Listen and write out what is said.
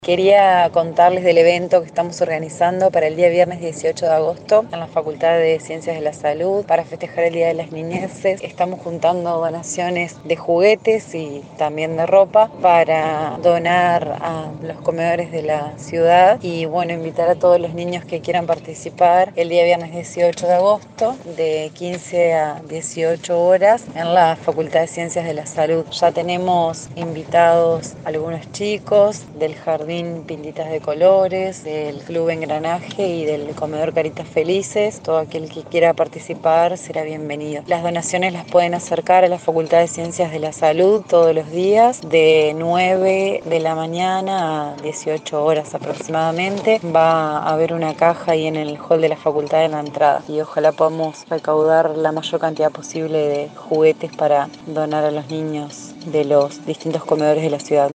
Quería contarles del evento que estamos organizando para el día viernes 18 de agosto en la Facultad de Ciencias de la Salud para festejar el Día de las Niñeces. Estamos juntando donaciones de juguetes y también de ropa para donar a los comedores de la ciudad y bueno, invitar a todos los niños que quieran participar el día viernes 18 de agosto de 15 a 18 horas en la Facultad de Ciencias de la Salud. Ya tenemos invitados algunos chicos del jardín Pintitas de Colores, del Club Engranaje y del Comedor Caritas Felices. Todo aquel que quiera participar será bienvenido. Las donaciones las pueden acercar a la Facultad de Ciencias de la Salud todos los días de 9 de la mañana a 18 horas aproximadamente. Va a haber una caja ahí en el hall de la facultad en la entrada y ojalá podamos recaudar la mayor cantidad posible de juguetes para donar a los niños de los distintos comedores de la ciudad.